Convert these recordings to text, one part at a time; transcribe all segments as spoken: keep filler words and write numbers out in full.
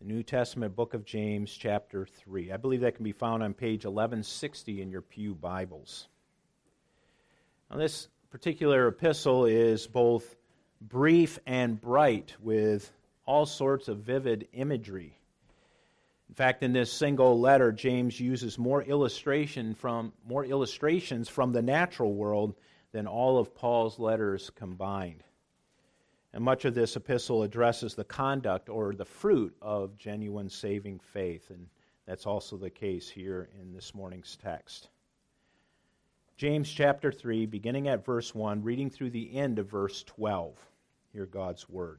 New Testament book of James, chapter three. I believe that can be found on page eleven sixty in your pew Bibles. Now, this particular epistle is both brief and bright with all sorts of vivid imagery. In fact, in this single letter, James uses more illustration from more illustrations from the natural world than all of Paul's letters combined. And much of this epistle addresses the conduct or the fruit of genuine saving faith, and that's also the case here in this morning's text. James chapter three, beginning at verse one, reading through the end of verse twelve. Hear God's word.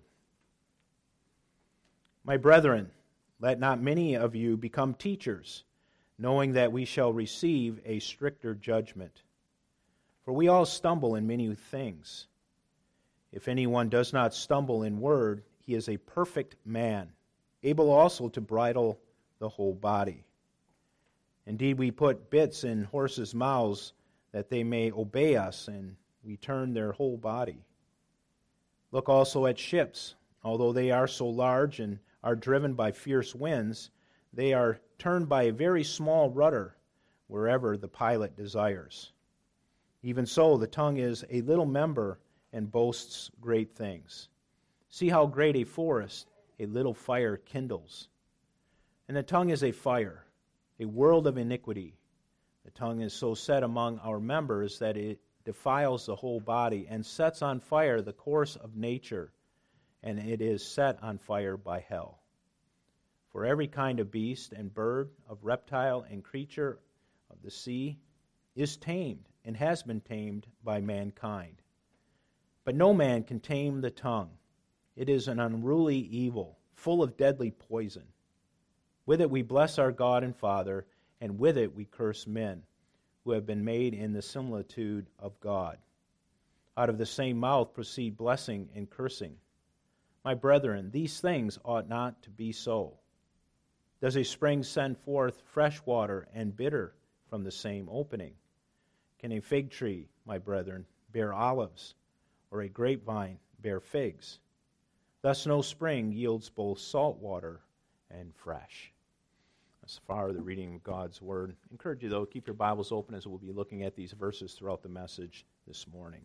My brethren, let not many of you become teachers, knowing that we shall receive a stricter judgment. For we all stumble in many things. If anyone does not stumble in word, he is a perfect man, able also to bridle the whole body. Indeed, we put bits in horses' mouths that they may obey us, and we turn their whole body. Look also at ships. Although they are so large and are driven by fierce winds, they are turned by a very small rudder wherever the pilot desires. Even so, the tongue is a little member and boasts great things. See how great a forest a little fire kindles. And the tongue is a fire, a world of iniquity. The tongue is so set among our members that it defiles the whole body and sets on fire the course of nature, and it is set on fire by hell. For every kind of beast and bird, of reptile and creature of the sea is tamed and has been tamed by mankind. But no man can tame the tongue. It is an unruly evil, full of deadly poison. With it we bless our God and Father, and with it we curse men, who have been made in the similitude of God. Out of the same mouth proceed blessing and cursing. My brethren, these things ought not to be so. Does a spring send forth fresh water and bitter from the same opening? Can a fig tree, my brethren, bear olives, or a grapevine bear figs? Thus no spring yields both salt water and fresh. As far as the reading of God's Word. I encourage you, though, keep your Bibles open as we'll be looking at these verses throughout the message this morning.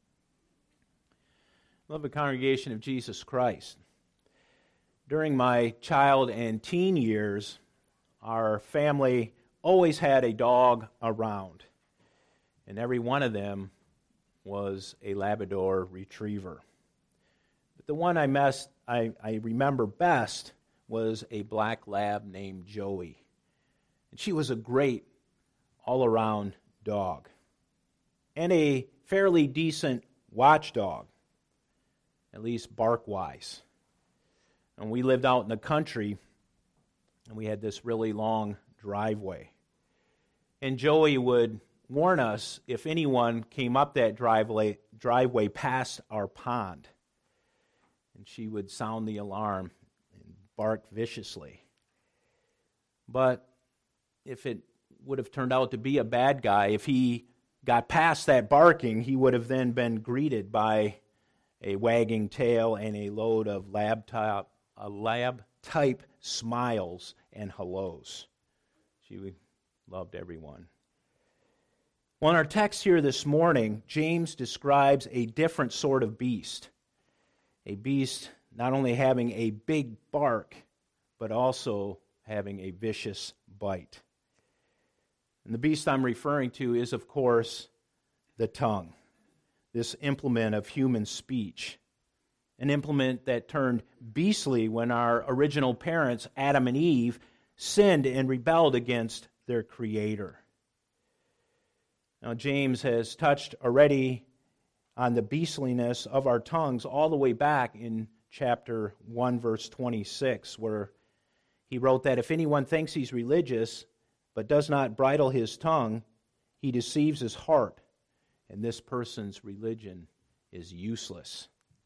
Beloved congregation of Jesus Christ, during my child and teen years, our family always had a dog around, and every one of them was a Labrador Retriever. But the one I, messed, I, I remember best was a black lab named Joey. And she was a great all-around dog and a fairly decent watchdog, at least bark-wise. And we lived out in the country, and we had this really long driveway. And Joey would warn us if anyone came up that driveway, driveway past our pond. And she would sound the alarm and bark viciously. But if it would have turned out to be a bad guy, if he got past that barking, he would have then been greeted by a wagging tail and a load of lab type, a lab type smiles and hellos. She loved everyone. Well, in our text here this morning, James describes a different sort of beast. A beast not only having a big bark, but also having a vicious bite. And the beast I'm referring to is, of course, the tongue, this implement of human speech, an implement that turned beastly when our original parents, Adam and Eve, sinned and rebelled against their Creator. Now, James has touched already on the beastliness of our tongues all the way back in chapter one, verse twenty-six, where he wrote that if anyone thinks he's religious but does not bridle his tongue, he deceives his heart, and this person's religion is useless.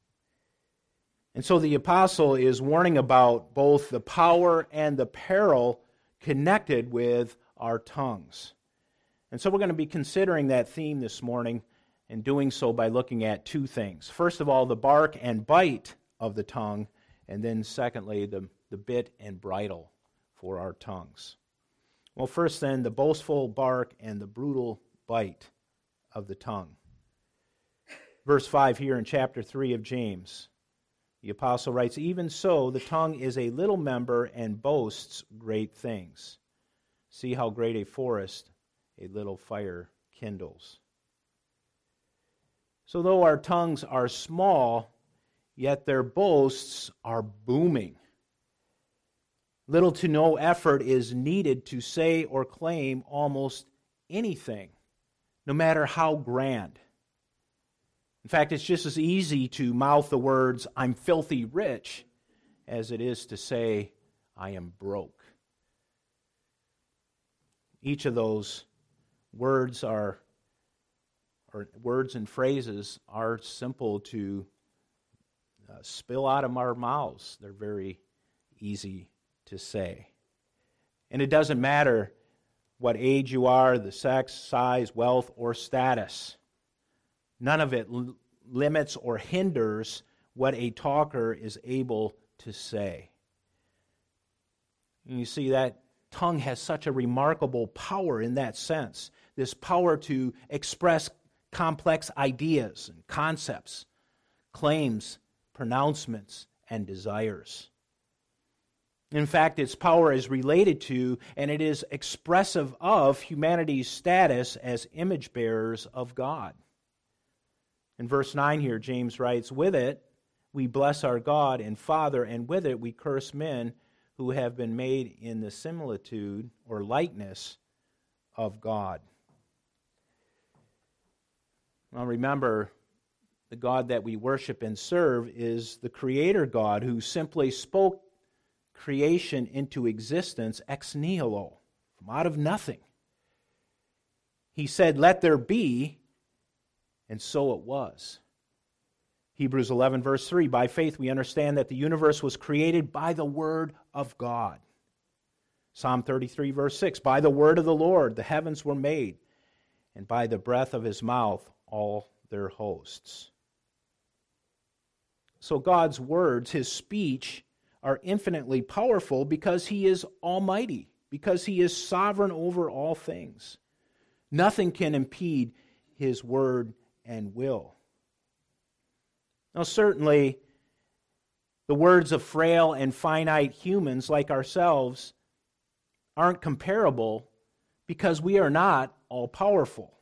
And so the apostle is warning about both the power and the peril connected with our tongues. And so we're going to be considering that theme this morning, and doing so by looking at two things. First of all, the bark and bite of the tongue, and then secondly, the, the bit and bridle for our tongues. Well, first then, the boastful bark and the brutal bite of the tongue. Verse five here in chapter three of James, the apostle writes, "Even so, the tongue is a little member and boasts great things. See how great a forest a little fire kindles." So though our tongues are small, yet their boasts are booming. Little to no effort is needed to say or claim almost anything, no matter how grand. In fact, it's just as easy to mouth the words, "I'm filthy rich," as it is to say, "I am broke." Each of those words are, or words and phrases are simple to uh, spill out of our mouths. They're very easy to say. And it doesn't matter what age you are, the sex, size, wealth, or status. None of it l- limits or hinders what a talker is able to say. And you see, that tongue has such a remarkable power in that sense. This power to express complex ideas and concepts, claims, pronouncements, and desires. In fact, its power is related to, and it is expressive of, humanity's status as image bearers of God. In verse nine here, James writes, "With it we bless our God and Father, and with it we curse men who have been made in the similitude or likeness of God." Now remember, the God that we worship and serve is the Creator God who simply spoke creation into existence ex nihilo, from out of nothing. He said, "Let there be," and so it was. Hebrews eleven, verse three, "By faith we understand that the universe was created by the word of God." Psalm thirty-three, verse six, "By the word of the Lord the heavens were made, and by the breath of his mouth all their hosts." So God's words, his speech, are infinitely powerful because he is almighty, because he is sovereign over all things. Nothing can impede his word and will. Now, certainly, the words of frail and finite humans like ourselves aren't comparable because we are not all-powerful.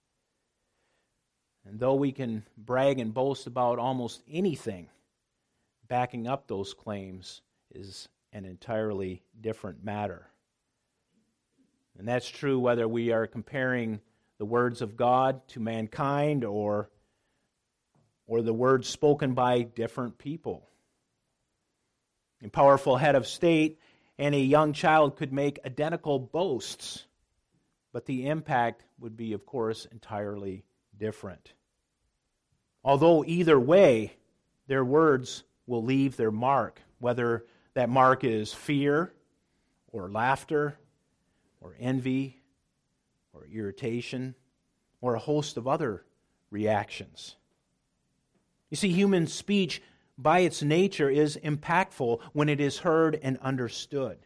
And though we can brag and boast about almost anything, backing up those claims is an entirely different matter. And that's true whether we are comparing the words of God to mankind or, or the words spoken by different people. A powerful head of state and a young child could make identical boasts, but the impact would be, of course, entirely different. Although either way, their words will leave their mark, whether that mark is fear or laughter or envy or irritation or a host of other reactions. You see, human speech by its nature is impactful when it is heard and understood.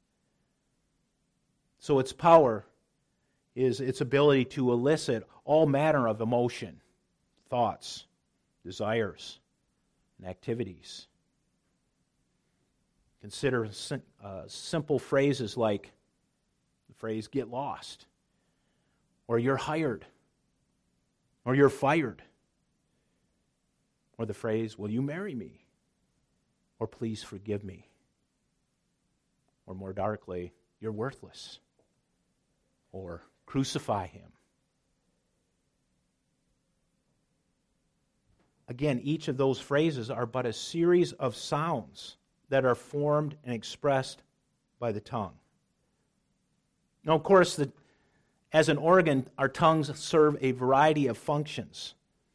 So its power is its ability to elicit all manner of emotion, thoughts, desires, and activities. Consider uh, simple phrases like the phrase, "get lost," or "you're hired," or "you're fired," or the phrase, "will you marry me?" or "please forgive me," or more darkly, "you're worthless," or "crucify him." Again, each of those phrases are but a series of sounds that are formed and expressed by the tongue. Now, of course, the, as an organ, our tongues serve a variety of functions.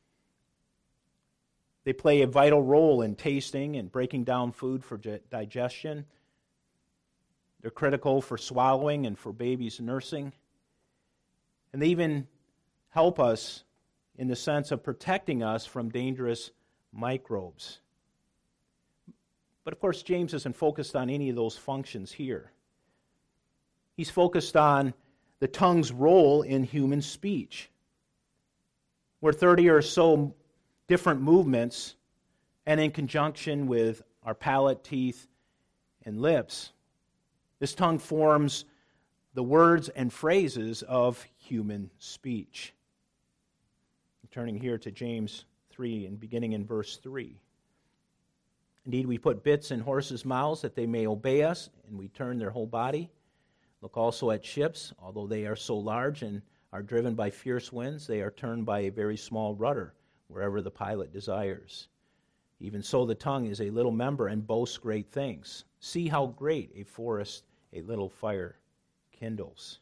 They play a vital role in tasting and breaking down food for digestion. They're critical for swallowing and for babies' nursing. And they even help us in the sense of protecting us from dangerous microbes. But of course, James isn't focused on any of those functions here. He's focused on the tongue's role in human speech. We're thirty or so different movements, and in conjunction with our palate, teeth, and lips, this tongue forms the words and phrases of human speech. I'm turning here to James three and beginning in verse three. Indeed, we put bits in horses' mouths that they may obey us, and we turn their whole body. Look also at ships, although they are so large and are driven by fierce winds, they are turned by a very small rudder, wherever the pilot desires. Even so, the tongue is a little member and boasts great things. See how great a forest a little fire kindles.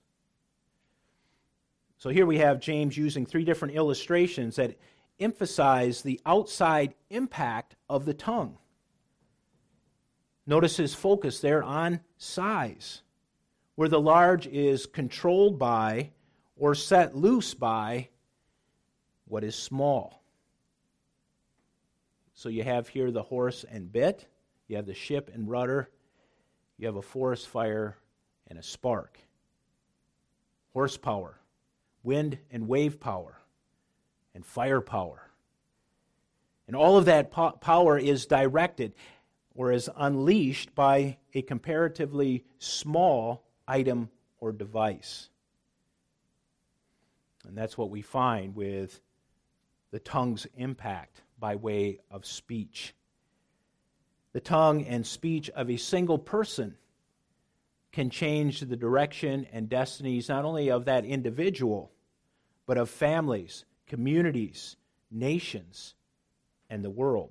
So here we have James using three different illustrations that emphasize the outside impact of the tongue. Notice his focus there on size, where the large is controlled by or set loose by what is small. So you have here the horse and bit, you have the ship and rudder, you have a forest fire and a spark. Horsepower, wind and wave power, and firepower. And all of that po- power is directed or is unleashed by a comparatively small item or device. And that's what we find with the tongue's impact by way of speech. The tongue and speech of a single person can change the direction and destinies not only of that individual, but of families, communities, nations, and the world.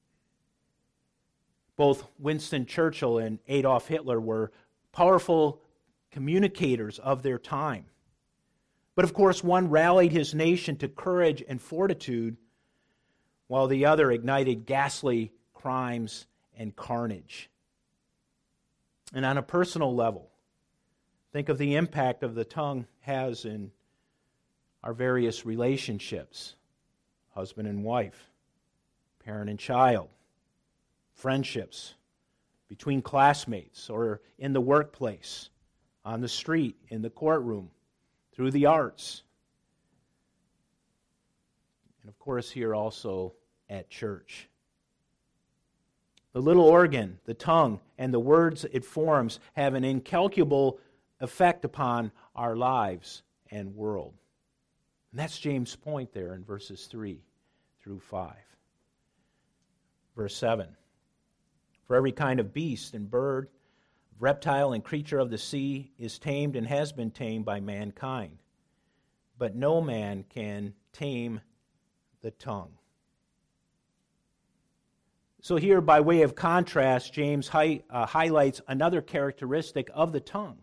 Both Winston Churchill and Adolf Hitler were powerful communicators of their time. But of course, one rallied his nation to courage and fortitude, while the other ignited ghastly crimes and carnage. And on a personal level, think of the impact of the tongue has in our various relationships, husband and wife, parent and child, friendships, between classmates or in the workplace, on the street, in the courtroom, through the arts, and of course here also at church. The little organ, the tongue, and the words it forms have an incalculable effect upon our lives and world. And that's James' point there in verses three through five. Verse seven. For every kind of beast and bird, reptile and creature of the sea is tamed and has been tamed by mankind. But no man can tame the tongue. So here, by way of contrast, James hi- uh, highlights another characteristic of the tongue.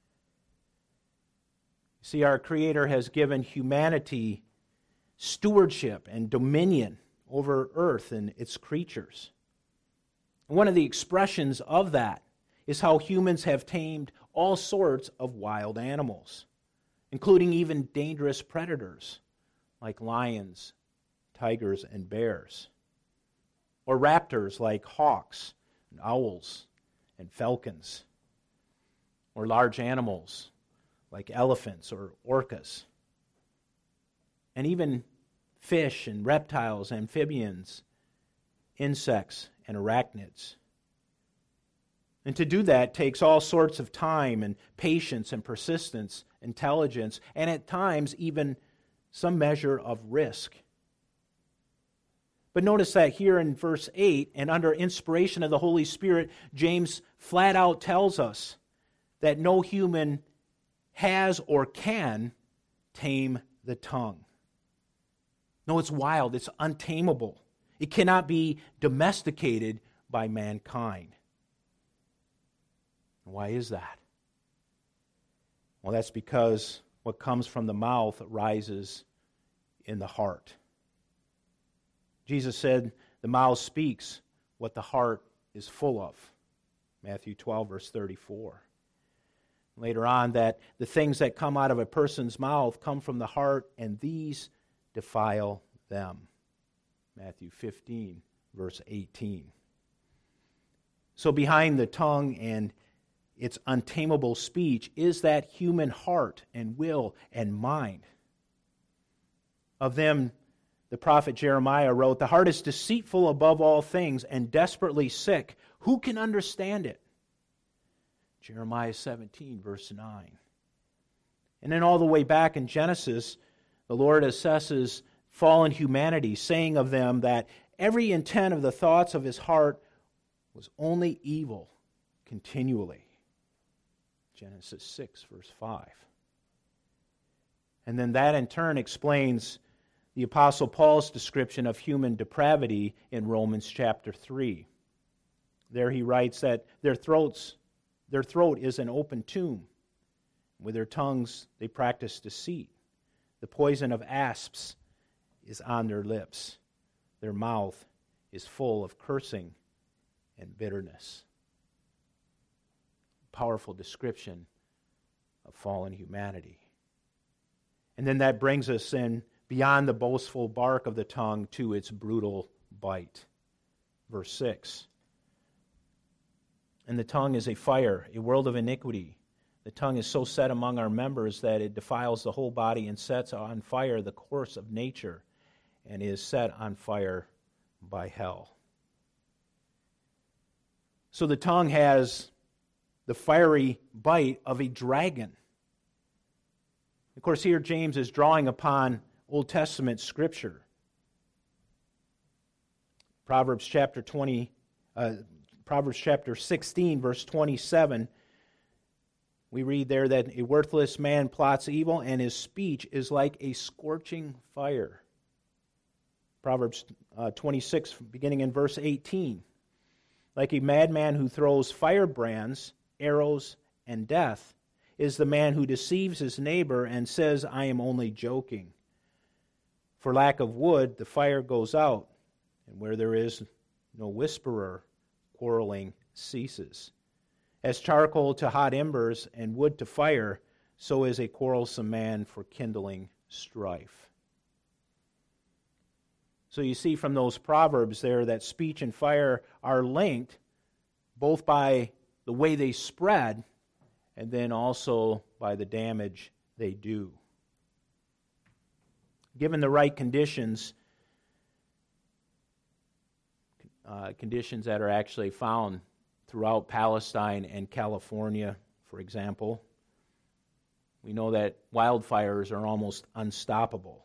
See, our Creator has given humanity stewardship and dominion over earth and its creatures. And one of the expressions of that is how humans have tamed all sorts of wild animals, including even dangerous predators like lions, tigers, and bears, or raptors like hawks, and owls, and falcons, or large animals like elephants or orcas, and even fish and reptiles, amphibians, insects, and arachnids. And to do that takes all sorts of time and patience and persistence, intelligence, and at times even some measure of risk. But notice that here in verse eight, and under inspiration of the Holy Spirit, James flat out tells us that no human has or can tame the tongue. No, it's wild, it's untamable. It cannot be domesticated by mankind. Why is that? Well, that's because what comes from the mouth rises in the heart. Jesus said, the mouth speaks what the heart is full of. Matthew twelve, verse thirty-four. Later on, that the things that come out of a person's mouth come from the heart, and these defile them. Matthew fifteen, verse eighteen. So behind the tongue and its untamable speech is that human heart and will and mind. Of them, the prophet Jeremiah wrote, "The heart is deceitful above all things and desperately sick. Who can understand it?" Jeremiah seventeen, verse nine. And then all the way back in Genesis, the Lord assesses fallen humanity, saying of them that every intent of the thoughts of his heart was only evil continually. Genesis six, verse five. And then that in turn explains the Apostle Paul's description of human depravity in Romans chapter three. There he writes that their throats, their throat is an open tomb. With their tongues they practice deceit. The poison of asps is on their lips. Their mouth is full of cursing and bitterness. Powerful description of fallen humanity. And then that brings us in beyond the boastful bark of the tongue to its brutal bite. Verse six. And the tongue is a fire, a world of iniquity. The tongue is so set among our members that it defiles the whole body and sets on fire the course of nature and is set on fire by hell. So the tongue has the fiery bite of a dragon. Of course, here James is drawing upon Old Testament scripture. Proverbs chapter twenty, uh, Proverbs chapter sixteen, verse twenty-seven. We read there that a worthless man plots evil, and his speech is like a scorching fire. Proverbs uh, twenty-six, beginning in verse eighteen. Like a madman who throws firebrands, arrows, and death, is the man who deceives his neighbor and says, "I am only joking." For lack of wood, the fire goes out, and where there is no whisperer, quarreling ceases. As charcoal to hot embers and wood to fire, so is a quarrelsome man for kindling strife. So you see from those proverbs there that speech and fire are linked both by the way they spread and then also by the damage they do. Given the right conditions, uh, conditions that are actually found throughout Palestine and California, for example, we know that wildfires are almost unstoppable.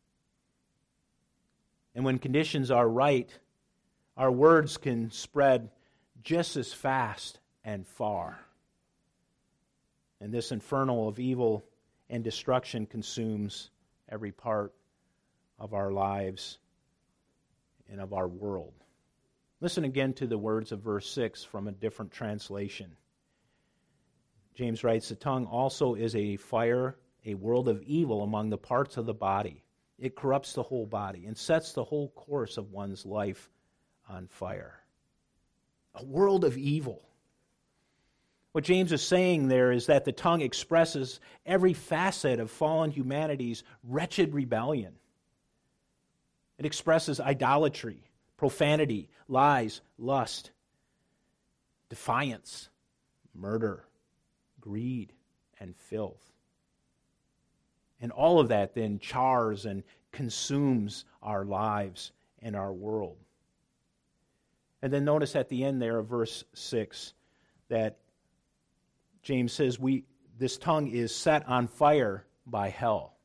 And when conditions are right, our words can spread just as fast and far. And this inferno of evil and destruction consumes every part of our lives and of our world. Listen again to the words of verse six from a different translation. James writes, "The tongue also is a fire, a world of evil among the parts of the body. It corrupts the whole body and sets the whole course of one's life on fire." A world of evil. What James is saying there is that the tongue expresses every facet of fallen humanity's wretched rebellion. It expresses idolatry, profanity, lies, lust, defiance, murder, greed, and filth. And all of that then chars and consumes our lives and our world. And then notice at the end there of verse six that James says we this tongue is set on fire by hell.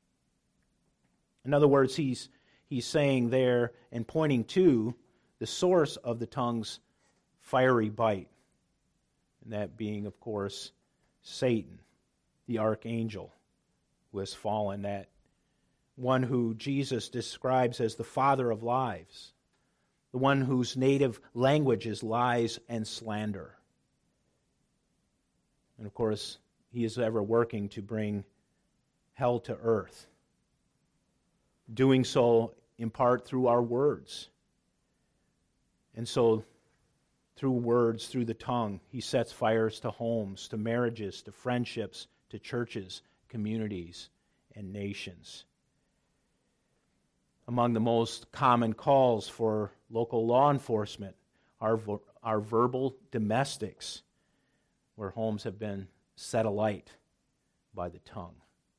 In other words, he's he's saying there and pointing to the source of the tongue's fiery bite. And that being, of course, Satan, the archangel who has fallen, that one who Jesus describes as the father of lies, the one whose native language is lies and slander. And of course, he is ever working to bring hell to earth, doing so in part through our words. And so, through words, through the tongue, he sets fires to homes, to marriages, to friendships, to churches, communities, and nations. Among the most common calls for local law enforcement are, our verbal domestics, where homes have been set alight by the tongue.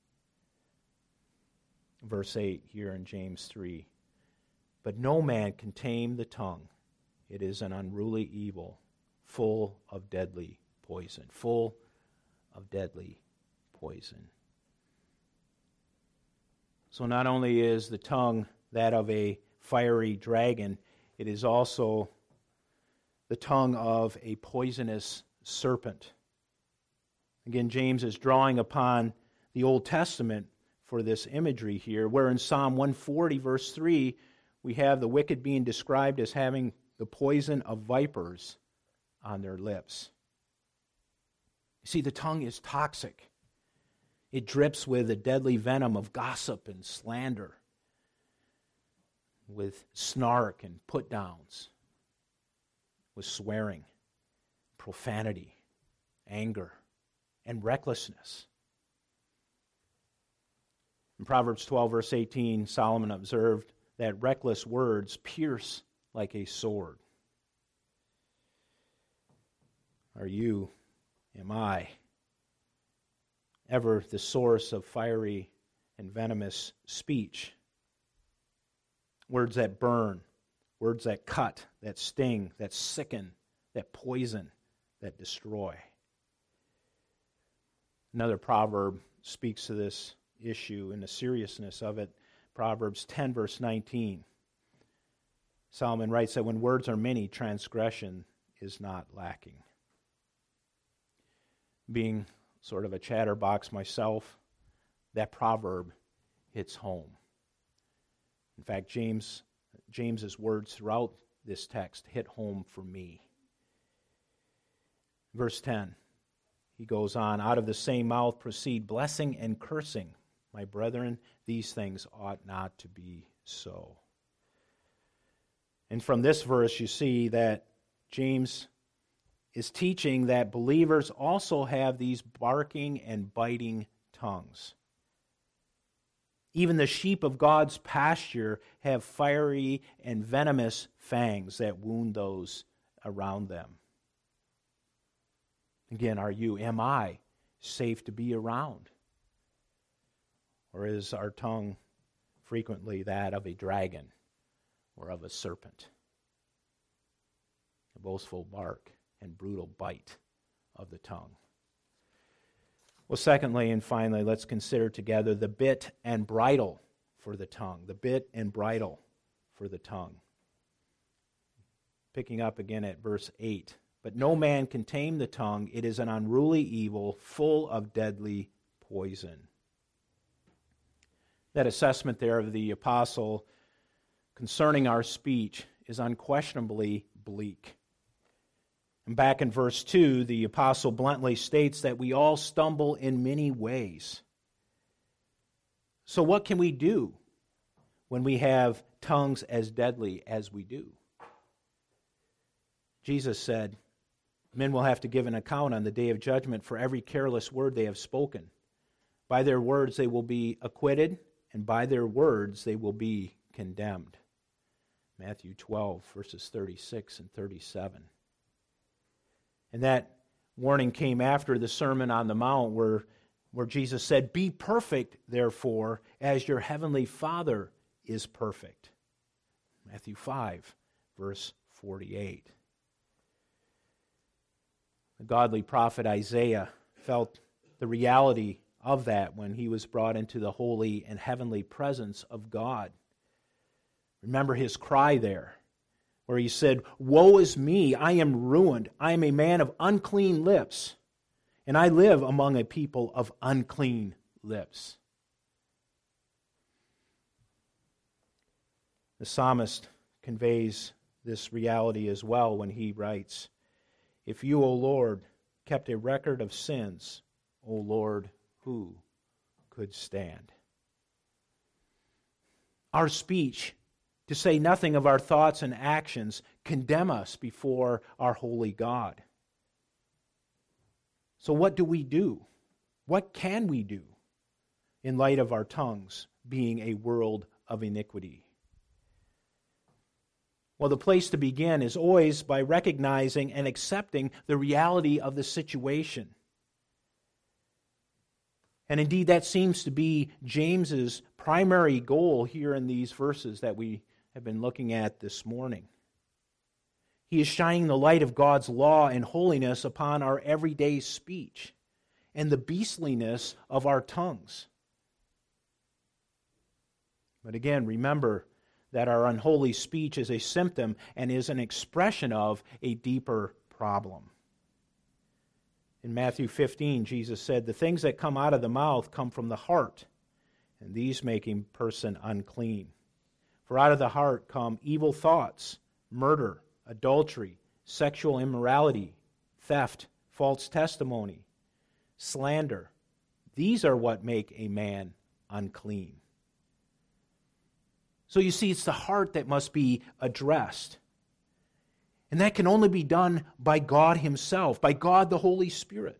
Verse eight here in James three. But no man can tame the tongue. It is an unruly evil, full of deadly poison. Full of deadly poison. So not only is the tongue that of a fiery dragon, it is also the tongue of a poisonous serpent. Again, James is drawing upon the Old Testament for this imagery here, where in Psalm one forty, verse three, we have the wicked being described as having the poison of vipers on their lips. You see, the tongue is toxic. It drips with the deadly venom of gossip and slander, with snark and put-downs, with swearing, profanity, anger, and recklessness. In Proverbs twelve, verse eighteen, Solomon observed that reckless words pierce like a sword. Are you, am I, ever the source of fiery and venomous speech? Words that burn, words that cut, that sting, that sicken, that poison, that destroy. Another proverb speaks to this issue and the seriousness of it. Proverbs ten, verse nineteen. Solomon writes that when words are many, transgression is not lacking. Being sort of a chatterbox myself, that proverb hits home. In fact, James James's words throughout this text hit home for me. Verse ten, he goes on, out of the same mouth proceed blessing and cursing. My brethren, these things ought not to be so. And from this verse, you see that James is teaching that believers also have these barking and biting tongues. Even the sheep of God's pasture have fiery and venomous fangs that wound those around them. Again, are you, am I, safe to be around? Or is our tongue frequently that of a dragon or of a serpent? A boastful bark and brutal bite of the tongue. Well, secondly and finally, let's consider together the bit and bridle for the tongue. The bit and bridle for the tongue. Picking up again at verse eight. But no man can tame the tongue. It is an unruly evil, full of deadly poison. That assessment there of the apostle concerning our speech is unquestionably bleak. And back in verse two, the apostle bluntly states that we all stumble in many ways. So what can we do when we have tongues as deadly as we do? Jesus said, men will have to give an account on the day of judgment for every careless word they have spoken. By their words they will be acquitted, and by their words they will be condemned. Matthew twelve, verses thirty-six and thirty-seven. And that warning came after the Sermon on the Mount where, where Jesus said, be perfect, therefore, as your heavenly Father is perfect. Matthew five, verse forty-eight. The godly prophet Isaiah felt the reality of that when he was brought into the holy and heavenly presence of God. Remember his cry there, where he said, woe is me, I am ruined. I am a man of unclean lips, and I live among a people of unclean lips. The psalmist conveys this reality as well when he writes, if you, O Lord, kept a record of sins, O Lord, who could stand? Our speech, to say nothing of our thoughts and actions, condemn us before our holy God. So what do we do? What can we do in light of our tongues being a world of iniquity? Well, the place to begin is always by recognizing and accepting the reality of the situation. And indeed, that seems to be James's primary goal here in these verses that we have been looking at this morning. He is shining the light of God's law and holiness upon our everyday speech and the beastliness of our tongues. But again, remember that our unholy speech is a symptom and is an expression of a deeper problem. In Matthew fifteen, Jesus said, "The things that come out of the mouth come from the heart, and these make a person unclean. For out of the heart come evil thoughts, murder, adultery, sexual immorality, theft, false testimony, slander. These are what make a man unclean." So you see, it's the heart that must be addressed. And that can only be done by God Himself, by God the Holy Spirit.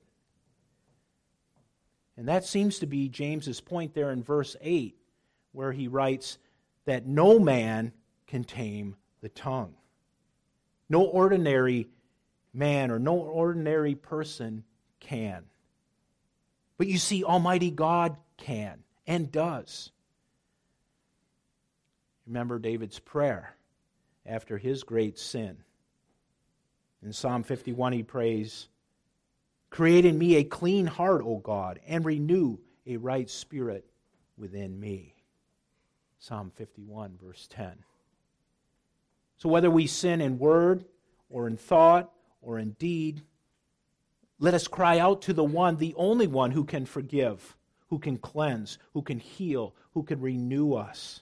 And that seems to be James's point there in verse eight, where he writes that no man can tame the tongue. No ordinary man or no ordinary person can. But you see, Almighty God can and does. Remember David's prayer after his great sin. In Psalm fifty-one he prays, "Create in me a clean heart, O God, and renew a right spirit within me." Psalm fifty-one, verse ten. So whether we sin in word or in thought or in deed, let us cry out to the one, the only one who can forgive, who can cleanse, who can heal, who can renew us.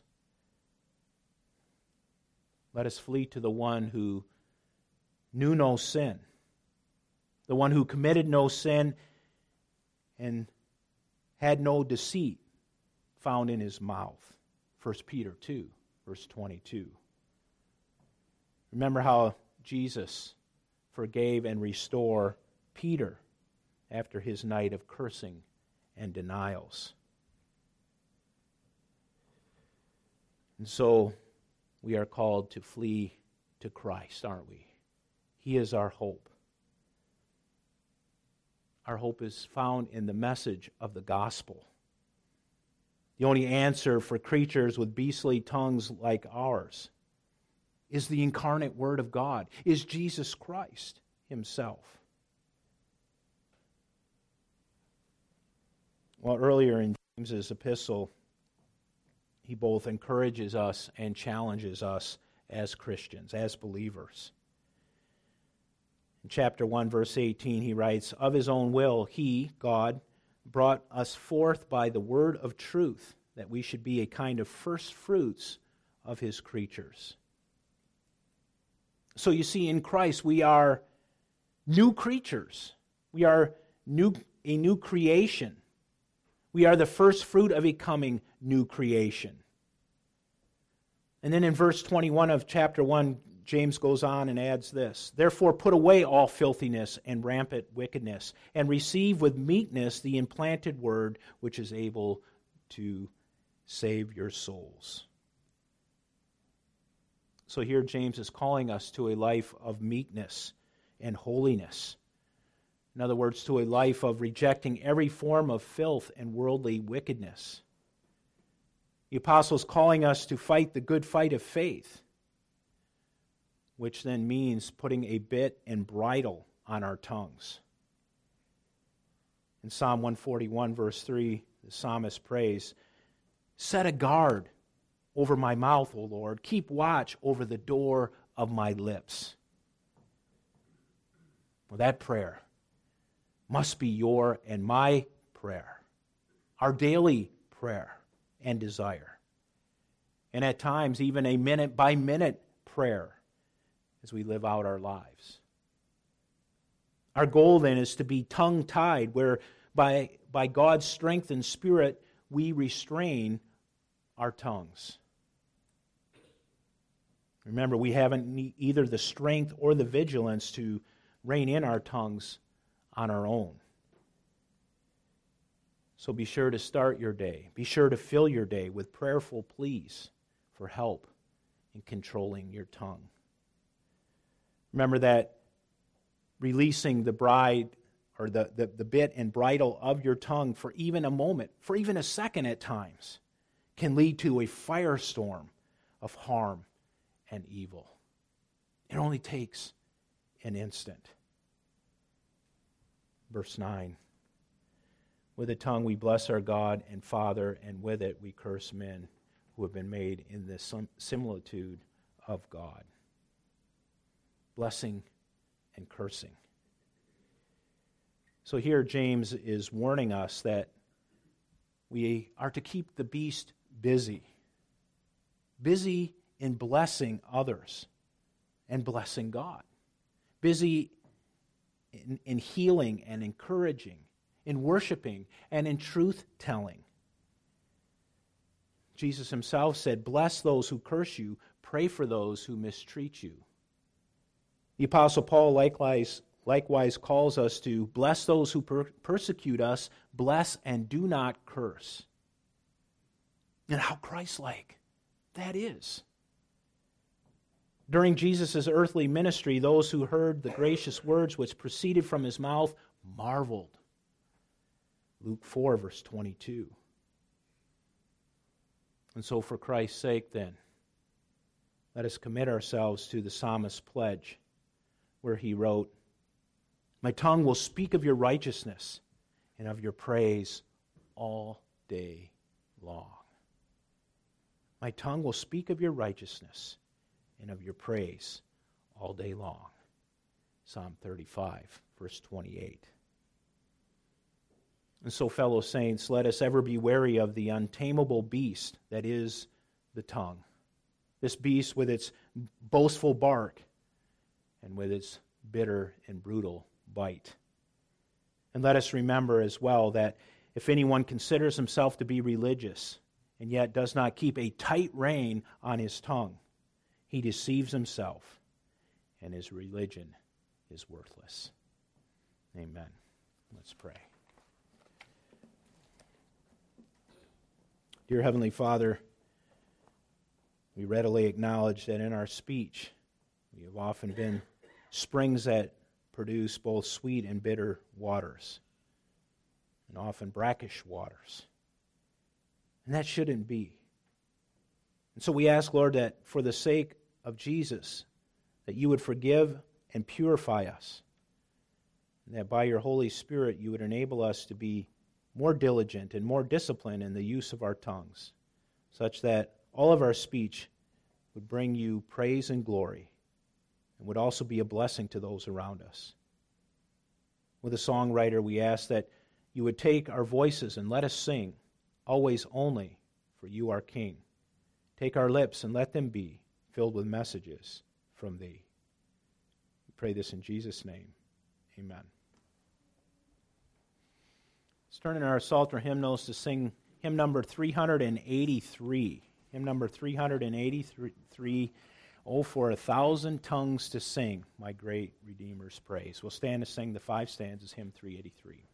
Let us flee to the one who knew no sin, the one who committed no sin and had no deceit found in his mouth. First Peter two, verse twenty-two. Remember how Jesus forgave and restored Peter after his night of cursing and denials. And so we are called to flee to Christ, aren't we? He is our hope. Our hope is found in the message of the gospel. The only answer for creatures with beastly tongues like ours is the incarnate Word of God, is Jesus Christ Himself. Well, earlier in James's epistle, he both encourages us and challenges us as Christians, as believers. In chapter one, verse eighteen, he writes, "Of His own will, He, God, brought us forth by the word of truth, that we should be a kind of first fruits of His creatures." So you see, in Christ we are new creatures. We are new, a new creation. We are the first fruit of a coming new creation. And then in verse twenty-one of chapter one, James goes on and adds this, "Therefore put away all filthiness and rampant wickedness, and receive with meekness the implanted word, which is able to save your souls." So here James is calling us to a life of meekness and holiness. In other words, to a life of rejecting every form of filth and worldly wickedness. The apostle is calling us to fight the good fight of faith, which then means putting a bit and bridle on our tongues. In Psalm one forty-one, verse three, the psalmist prays, "Set a guard over my mouth, O Lord. Keep watch over the door of my lips." Well, that prayer must be your and my prayer, our daily prayer and desire. And at times, even a minute-by-minute prayer as we live out our lives. Our goal then is to be tongue-tied, where by, by God's strength and Spirit we restrain our tongues. Remember, we haven't either the strength or the vigilance to rein in our tongues on our own. So be sure to start your day. Be sure to fill your day with prayerful pleas for help in controlling your tongue. Remember that releasing the bride or the, the, the bit and bridle of your tongue for even a moment, for even a second at times, can lead to a firestorm of harm and evil. It only takes an instant. Verse nine. With the tongue we bless our God and Father, and with it we curse men who have been made in the similitude of God. Blessing and cursing. So here James is warning us that we are to keep the beast busy. Busy in blessing others and blessing God. Busy in, in healing and encouraging, in worshiping and in truth-telling. Jesus himself said, "Bless those who curse you, pray for those who mistreat you." The Apostle Paul likewise, likewise calls us to bless those who per- persecute us, bless and do not curse. And how Christ-like that is. During Jesus' earthly ministry, those who heard the gracious words which proceeded from his mouth marveled. Luke four, verse twenty-two. And so for Christ's sake, then, let us commit ourselves to the psalmist's pledge, where he wrote, "My tongue will speak of your righteousness and of your praise all day long." My tongue will speak of your righteousness and of your praise all day long. Psalm thirty-five, verse twenty-eight. And so, fellow saints, let us ever be wary of the untamable beast that is the tongue. This beast with its boastful bark and with its bitter and brutal bite. And let us remember as well that if anyone considers himself to be religious and yet does not keep a tight rein on his tongue, he deceives himself, and his religion is worthless. Amen. Let's pray. Dear Heavenly Father, we readily acknowledge that in our speech we have often been springs that produce both sweet and bitter waters, and often brackish waters. And that shouldn't be. And so we ask, Lord, that for the sake of Jesus, that you would forgive and purify us, and that by your Holy Spirit you would enable us to be more diligent and more disciplined in the use of our tongues, such that all of our speech would bring you praise and glory, and would also be a blessing to those around us. With a songwriter, we ask that you would take our voices and let us sing, always only for you our King. Take our lips and let them be filled with messages from thee. We pray this in Jesus' name. Amen. Let's turn in our Psalter hymnals to sing hymn number three eighty-three. Hymn number three eighty-three, "Oh, for a thousand tongues to sing my great Redeemer's praise." We'll stand to sing the five stanzas, hymn three eighty-three.